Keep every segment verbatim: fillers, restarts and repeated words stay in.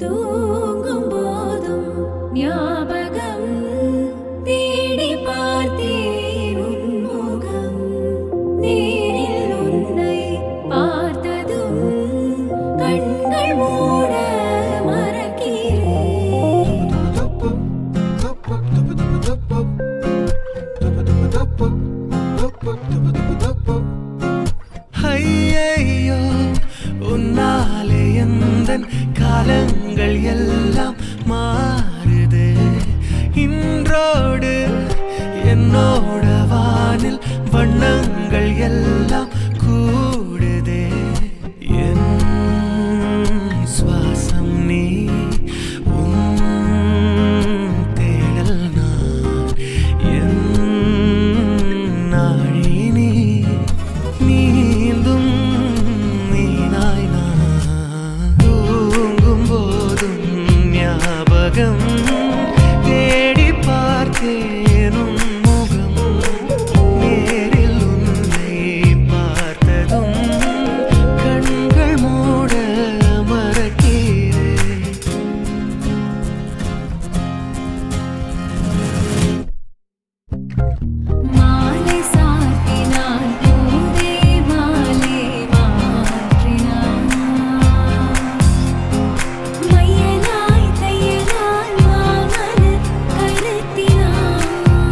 தூங்கும் போதும் ஞாபகம் தேடி பார்த்தேன் உன் முகம். நேரில் உன்னை பார்த்ததும் கண்கள் மூட மறக்கிறேன். ஐயையோ உன்னாலே எந்தன் காலங்கள் எல்லாம் மாறுதே. இன்றோடு என்னோட வானில் வண்ணங்கள் எல்லாம் கூடுதே. என் சுவாசம் நீ, உன் தேடல் நான், என் நாழி நீ, நீந்தும் நீனாய் நான். தூங்கும் போதும் ஞாபகம் தேடி பார்த்தேன் உன் முகம். நேரில் உன்னை பார்த்ததும் கண்கள் மூட மறக்கிறேன். மாலை சாத்தினான் பூவே மாலை மாற்றினான். மையலாய் தையலால் மாமலர் கருத்தினான்.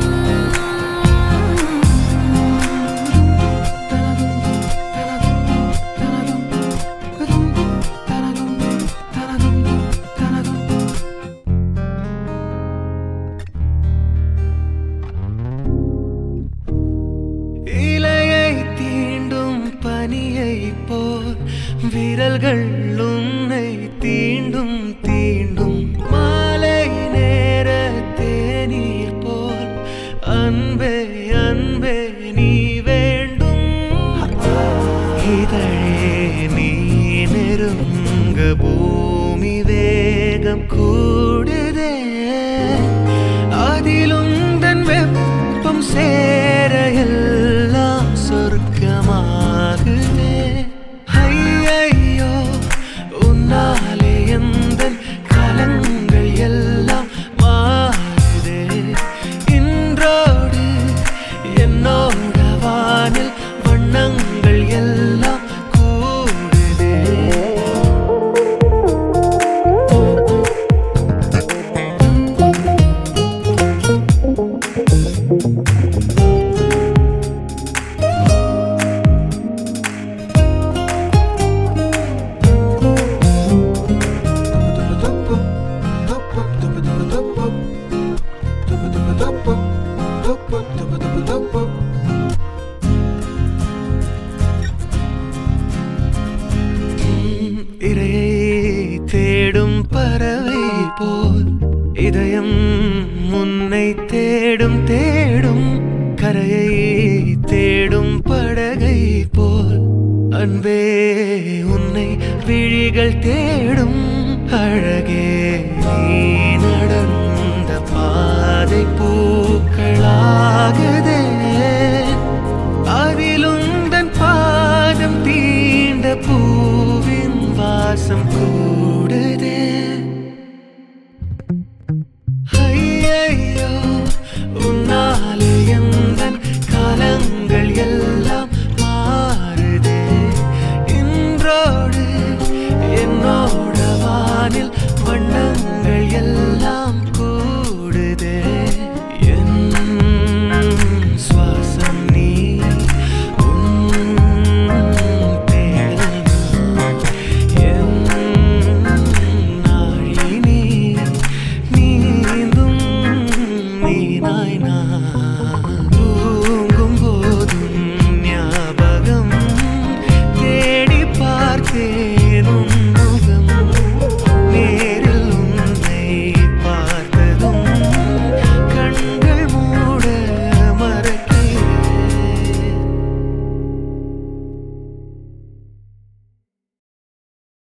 இலையை தீண்டும் பனியை போல் விரல்கள் உன்னை தீண்டும் தீண்டும். மாலை நேர தேநீர் போல் அன்பே அன்பே நீ வேண்டும். இதழே நீ நெருங்க பூமி வேகம் கூடுதே. அதிலும் தன் வெப்பம் சேர எல்லாம் சொர்க்கமாகுதே. ஐயையோ உன்னாலே எந்தன் கலங்கள் எல்லாம் மாறுதே. இன்றோடு என்னோட வானில் வண்ணங்கள் எல்லாம் கூடுதே. இரையை தேடும் பறவை போல் இதயம் உன்னை தேடும் தேடும். கரையை தேடும் படகை போல் அன்பே உன்னை விழிகள் தேடும். அழகே